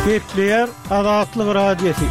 Kepler Azatlyk Radiosu.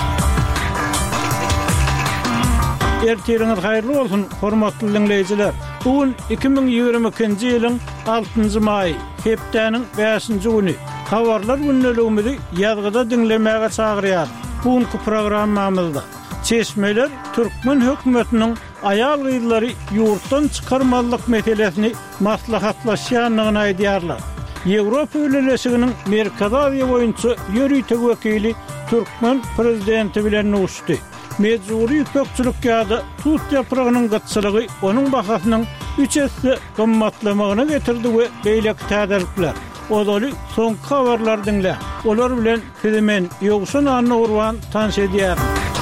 Ertiriniz hayırlı bolsun, hormatly dinleyijiler. Bugün 2022-nji ýylyň 6-njy maý, hepdeniň 5-nji güni. Habarlar günneligimizi ýazgyda dinlemäge çagyrýar. Bugünkü programmamyzda Çeşmeler Türkmen hökümetiniň aýal gyzlary ýurtdan çykarmalyk meselesini maslahatlaşýanlygyny aýdýarlar. Ýewropa ýöneliginiň Merkezi Aziýa boýunça ýöritek wekili Türkmen prezidenti bilen uçdy. Mecburi köpçülük ýa-da tut ýapragynyň gatçylygy onuň bahasynyň 3 esse gymmatlamagyna getirdi we beýleki täzelikler. Odaly soňky habarlar dinle. Olar bilen Fizimen Ýogşan Anna tanış edýär.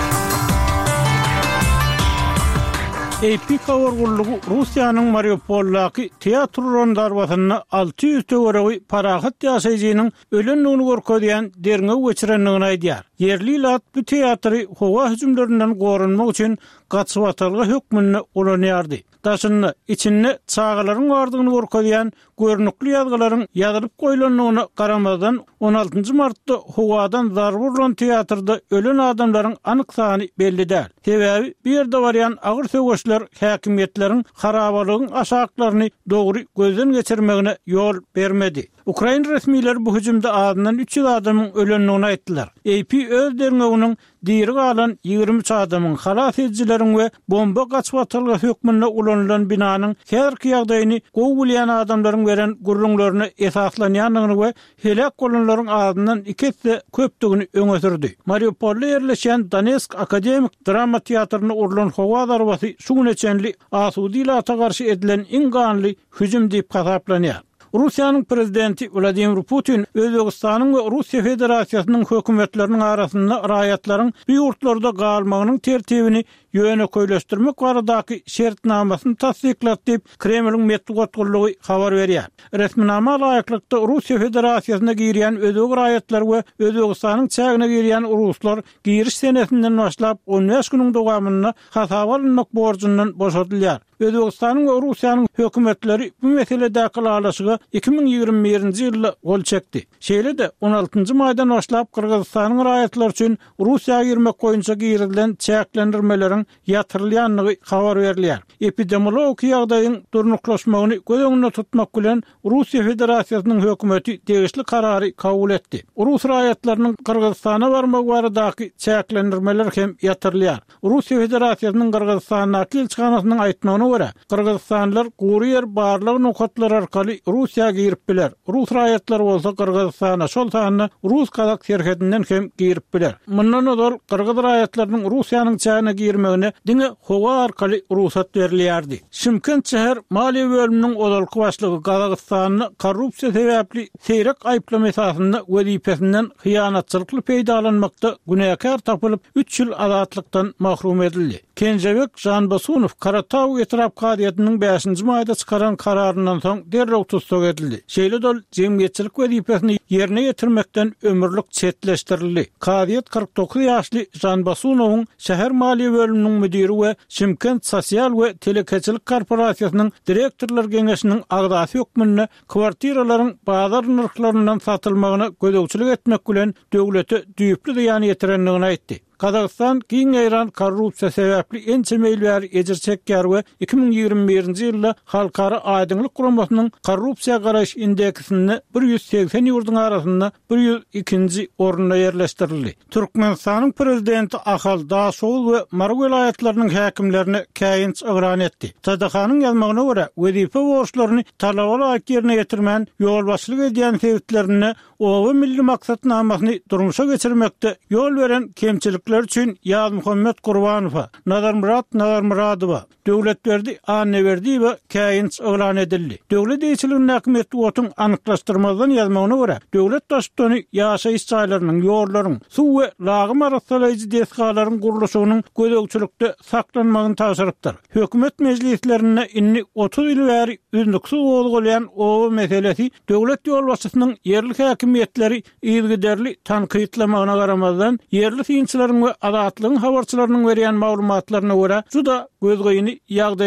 AP kawargullugy Russiýanyň Mariupoldaky teatr rondarwasyna 600 töweregi parahat ýaşaýjynyň ölenligini görkezýän derňe geçirenligini aýdýar. Yerli lat bu teatry howa hüjümlerinden gorunmak üçin gaçyp atylgy hökmüne ulanýardy. Daşyny içinde çağalaryň bardygyny görkezýän görnükli ýazgylaryň ýazylyp goýulanlygyna garamazdan 16 martda howadan zarar bolan teatrda ölen adamlaryň anyk sany belli däl. Sebäbi bir ýerde barýan agyr söwgeçler häkimetleriň harabalygyň aşaklaryny dogry gözden geçirmegine ýol bermedi. Ukraina resmiýetleri bu hüjümde adynyň 300 adamyň ölenligini aýtdylar. AP öz derňeginiň diýeri galan 23 adamyň halas edijileriň we bomba gaçyp atylgy hökmüne ulanylan binanyň her ýagdaýyny gowulýan adamlaryň beren gurrunlaryny esaslanýanlygyny we helak bolanlaryň adynyň ikisi köpdigini öňe sürdi. Mariupolda ýerleşen Donetsk Akademik Drama Teatryny urulan howa darwasy şu güneçenli asudiýlata garşy edilen iň ganly hüjüm diýip hasaplanýar. Russiýanyň prezidenti Vladimir Putin Özbegistanyň we Russiýa Federasiýasynyň hökümetleriniň arasynda raýatlaryň bu ýurtlarda galmagynyň tertibini ýöne köýleşdirmek baradaky şertnamasyny tasdiklat diýip Kremliň medeniýet gullugy habar berýär. Resminama laýyklykda Russiýa Federasiýasyna girýän özbek raýatlar we Özbegistanyň çägine girýän ruslar giriş senesinden başlap 15 güniň dowamyna hasap alynmak borjundan boşadylýar. Özbegistanyň we Russiýanyň hökümetleri bu meseledäki araşyga 2021-nji ýylda gol çekdi. Şeýle-de 16-njy maýdan başlap Kyrgyzstanyň raýatlary üçin Russiýa girmek boýunça girilen çäklendirmeleriň ýatyrylýanlygy habar berilýär. Epidemiolog ýagdaýyň durnuklaşmagyny göz öňünde tutmak bilen Russiýa Federasiýasynyň hökümeti tegişli karary kabul etdi. Rus raýatlarynyň Kyrgyzstana barmagy baradaky çäklendirmeler hem ýatyrylýar. Russiýa Federasiýasynyň Kyrgyzstana elçixanasynyň aýtmagyna görä, Kyrgyzstanlylar gurýer barlyk nokatlar arkaly Russiýa girip biler. Rus raýatlary bolsa Kyrgyzstana şol sanyny Rus kazak serhedinden hem girip biler. Mundan öňe Kyrgyz raýatlarynyň Russiýanyň çägine girmegine diňe howa arkaly ruhsat berilýärdi. Şymkent şäher maliýe bölüminiň odalky başlygy Kazakstanyny korrupsiýa sebäpli seyrek aýplama esasynda wezipesinden hyýanatçylykly peýdalanmakda günäkär tapylyp 3 ýyl azatlykdan mahrum edildi. Kenjebek Janbasunow Karataw etraf kadiýatynyň 5-nji maýda çykaran kararyndan soň derrew tutsak edildi. Şeýle-de jemgyýetçilik wezipesini ýerine ýetirmekden ömürlük çetleşdirildi. Kadiýat 49 ýaşly Janbasunowyň şäher maliýe bölüminiň müdiri we Şymkent sosial we telekeçilik korporasiýasynyň direktorlar geňeşiniň agdasy hökmüne kwartiralaryň bazar narhlarynyň satylmagyna gözegçilik etmek bilen döwlete düýüpli ziýan ýetirenligini aýtdy. Kazakistan giň eýran korrupsiýa sebäpli ençe meýilbär ejir çekýär we 2021-nji ýylda halkara aýdyňlyk guramasynyň korrupsiýa garaş indeksini 180 ýurduň arasynda 102-nji orunda ýerleşdirildi. Türkmenistanyň prezidenti Ahal Daşoğlu we Marw vilayatlarynyň häkimlerine käýinç ygran etdi. TDH-nyň ýazmagyna görä, wezipe borçlaryny talaba laýyk ýerine ýetirmän ýol başlyk edýän sebäplerini owa milli maksatnamasyny durmuşa geçirmekde ýol beren kemçilik üçün Yaz Muhammed Gurbanowa, Nazar Muradowa, döwlet berdi, anne berdi we käýinç yglan edildi. Döwlet eýçiliginiň häkimetli otuň anyklaşdyrmadan ýazmagyna görä, döwlet daşdany ýaşaýyş çaýlarynyň, ýollaryň, suw we lagym arasyndaky desgalaryň gurulşynyň gözegçilikde saklanmagyny taşyrypdyr. Hökümet mejlislerine inni 30 ýyl bäri ündüksiz bolýan o meselesi döwlet ýol başçysynyň yerli häkimetleri ýygyderli tanqytlamagyna garamazdan yerli synçylaryň we adatlygyň habarçylarynyň berýän maglumatlaryna görä juda gözgöýüni ýagdaý